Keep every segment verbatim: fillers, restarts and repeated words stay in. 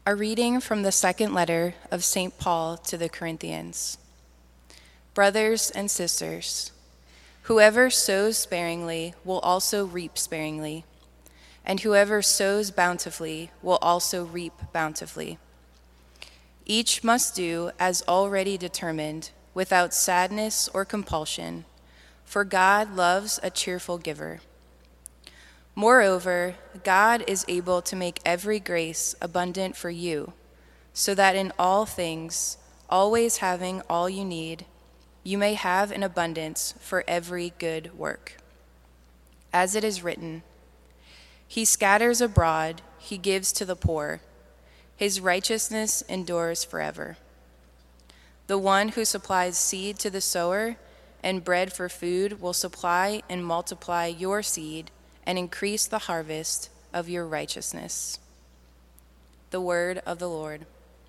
A reading from the second letter of Saint Paul to the Corinthians. Brothers and sisters, whoever sows sparingly will also reap sparingly, and whoever sows bountifully will also reap bountifully. Each must do as already determined, without sadness or compulsion, for God loves a cheerful giver. Moreover, God is able to make every grace abundant for you, so that in all things, always having all you need, you may have an abundance for every good work. As it is written, He scatters abroad, He gives to the poor. His righteousness endures forever. The one who supplies seed to the sower and bread for food will supply and multiply your seed and increase the harvest of your righteousness. The word of the Lord.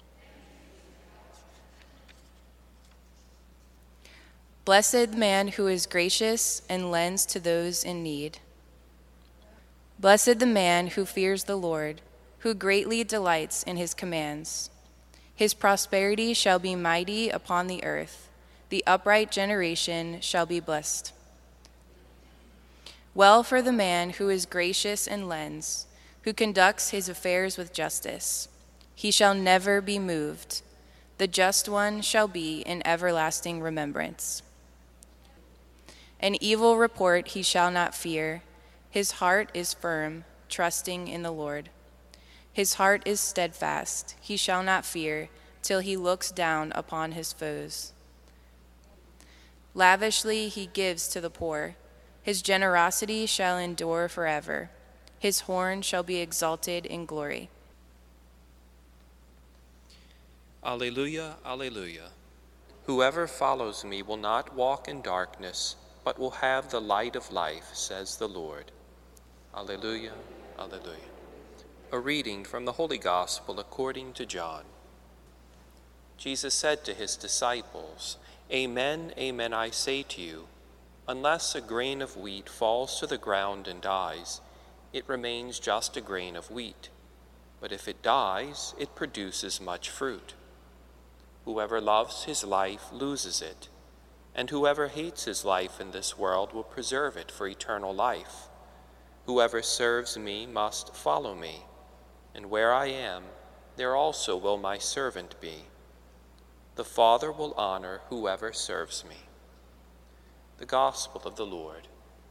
Blessed the man who is gracious and lends to those in need. Blessed the man who fears the Lord, who greatly delights in his commands. His prosperity shall be mighty upon the earth. The upright generation shall be blessed. Well for the man who is gracious and lends, who conducts his affairs with justice. He shall never be moved. The just one shall be in everlasting remembrance. An evil report he shall not fear. His heart is firm, trusting in the Lord. His heart is steadfast. He shall not fear till he looks down upon his foes. Lavishly he gives to the poor. His generosity shall endure forever. His horn shall be exalted in glory. Alleluia, alleluia. Whoever follows me will not walk in darkness, but will have the light of life, says the Lord. Alleluia, alleluia. A reading from the Holy Gospel according to John. Jesus said to his disciples, Amen, amen, I say to you, unless a grain of wheat falls to the ground and dies, it remains just a grain of wheat. But if it dies, it produces much fruit. Whoever loves his life loses it, and whoever hates his life in this world will preserve it for eternal life. Whoever serves me must follow me, and where I am, there also will my servant be. The Father will honor whoever serves me. The Gospel of the Lord.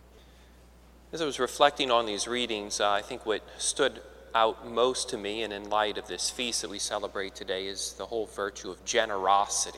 As I was reflecting on these readings, uh, I think what stood out most to me, and in light of this feast that we celebrate today, is the whole virtue of generosity.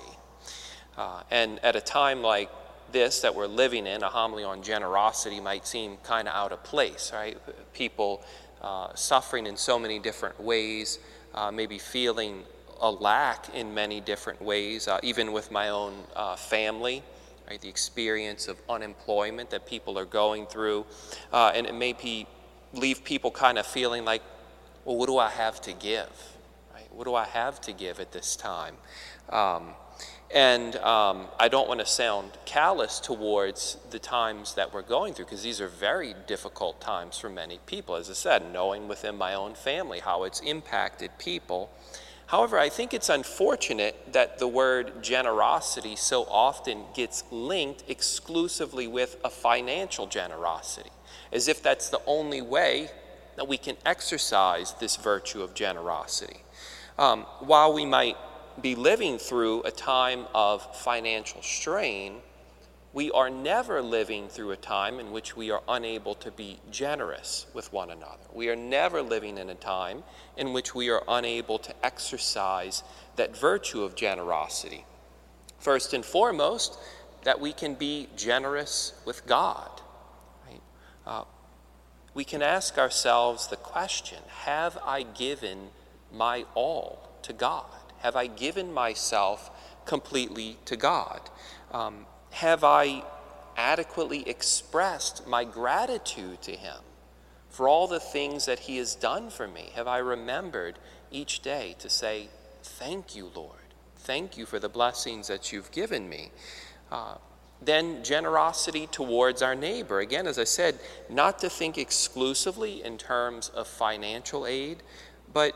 Uh, and at a time like this that we're living in, a homily on generosity might seem kind of out of place, right? People uh, suffering in so many different ways, uh, maybe feeling a lack in many different ways, uh, even with my own uh, family. Right, the experience of unemployment that people are going through, uh, and it may be, leave people kind of feeling like, well, what do I have to give? Right? What do I have to give at this time? Um, and um, I don't want to sound callous towards the times that we're going through, because these are very difficult times for many people. As I said, knowing within my own family how it's impacted people. However, I think it's unfortunate that the word generosity so often gets linked exclusively with a financial generosity, as if that's the only way that we can exercise this virtue of generosity. Um, while we might be living through a time of financial strain, we are never living through a time in which we are unable to be generous with one another. We are never living in a time in which we are unable to exercise that virtue of generosity. First and foremost, that we can be generous with God. Right? Uh, we can ask ourselves the question, have I given my all to God? Have I given myself completely to God? Um, Have I adequately expressed my gratitude to him for all the things that he has done for me? Have I remembered each day to say, thank you, Lord. Thank you for the blessings that you've given me. Uh, then generosity towards our neighbor. Again, as I said, not to think exclusively in terms of financial aid, but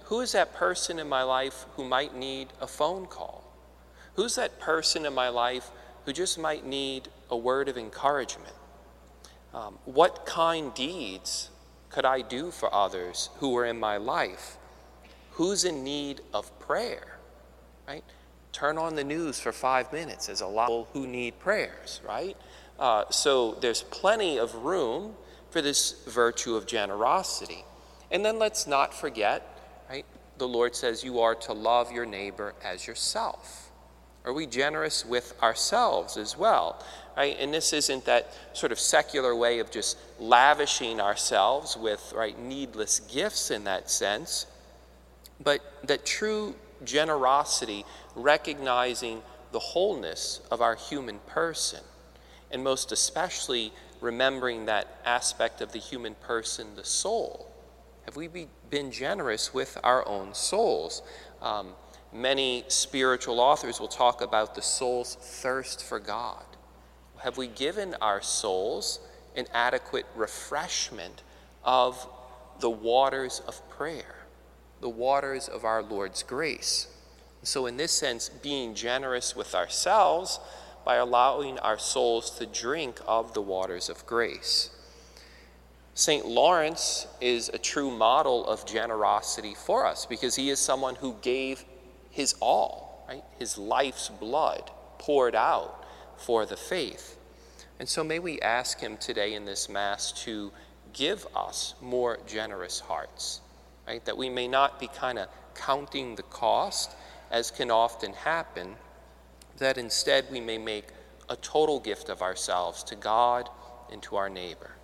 who is that person in my life who might need a phone call? Who's that person in my life who just might need a word of encouragement? Um, what kind deeds could I do for others who are in my life? Who's in need of prayer, right? Turn on the news for five minutes. There's a lot of people who need prayers, right? Uh, so there's plenty of room for this virtue of generosity. And then let's not forget, right? The Lord says you are to love your neighbor as yourself. Are we generous with ourselves as well, right? And this isn't that sort of secular way of just lavishing ourselves with, right, needless gifts in that sense, but that true generosity, recognizing the wholeness of our human person, and most especially remembering that aspect of the human person, the soul. Have we be, been generous with our own souls? Um, many spiritual authors will talk about the soul's thirst for God. Have we given our souls an adequate refreshment of the waters of prayer, the waters of our Lord's grace? So in this sense, being generous with ourselves by allowing our souls to drink of the waters of grace. Saint Lawrence is a true model of generosity for us because he is someone who gave his all, right? His life's blood poured out for the faith. And so may we ask him today in this Mass to give us more generous hearts, right? That we may not be kind of counting the cost, as can often happen, that instead we may make a total gift of ourselves to God and to our neighbor.